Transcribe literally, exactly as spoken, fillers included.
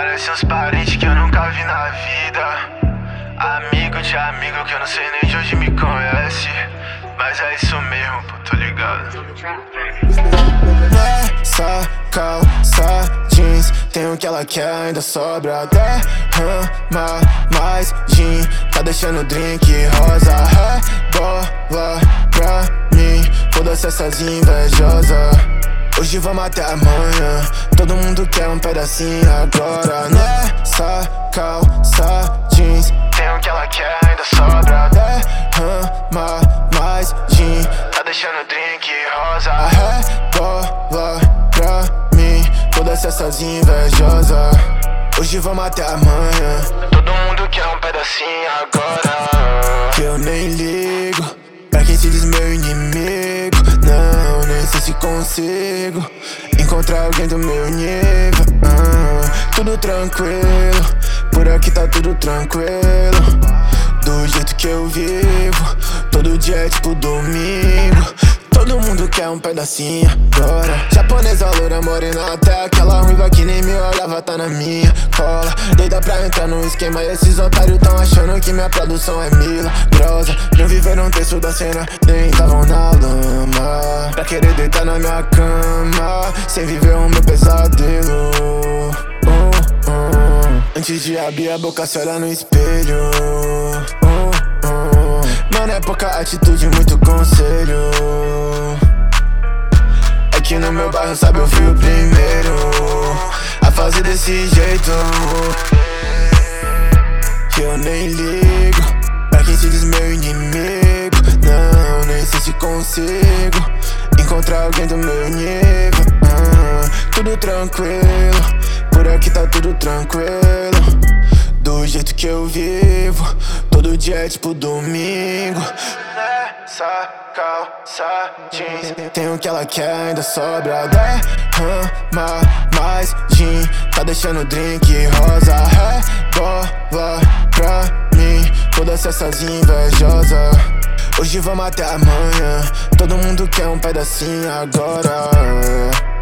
Parece uns parentes que eu nunca vi na vida. Amigo de amigo que eu não sei nem de onde me conhece. Mas é isso mesmo, pô, tô ligado. Nessa calça jeans tem o que ela quer, ainda sobra. Derrama mais gin, tá deixando o drink rosa. Rebola pra mim, foda-se essas invejosas. Hoje vamos até amanhã, todo mundo quer um pedacinho agora. Nessa calça jeans Tem o que ela quer, ainda sobra. derrama mais gin, Tá deixando o drink rosa. rebola pra mim, foda-se essas invejosas. Hoje vamos até amanhã, Todo mundo quer um pedacinho agora. que eu nem ligo pra quem se diz meu inimigo. Não, nem sei se consigo encontrar alguém do meu nível. ah, Tudo tranquilo, por aqui tá tudo tranquilo. Do jeito que eu vivo, todo dia é tipo domingo. Todo mundo quer um pedacinho agora. Japonesa, loura, morena, até aquela ruiva que nem me olhava tá na minha cola. Doida pra entrar no esquema e esses otários tão achando que minha produção é milagrosa. Não viveram um texto da cena, nem estavam na lama pra querer deitar na minha cama, sem viver o meu pesadelo. uh, uh. Antes de abrir a boca, se olha no espelho. uh, uh. Mano, é pouca atitude, muito conselho. É que no meu bairro, sabe, eu fui o primeiro a fazer desse jeito. Que eu nem ligo pra quem se diz meu inimigo. Não, nem sei se consigo encontrar alguém do meu nível. ah, Tudo tranquilo, por aqui tá tudo tranquilo. Do jeito que eu vivo, todo dia é tipo domingo. Nessa calça jeans tem o que ela quer, ainda sobra. Derrama mais gin, tá deixando o drink rosa. Rebola pra mim, foda-se essas invejosas. Hoje vamos até amanhã, todo mundo quer um pedacinho agora.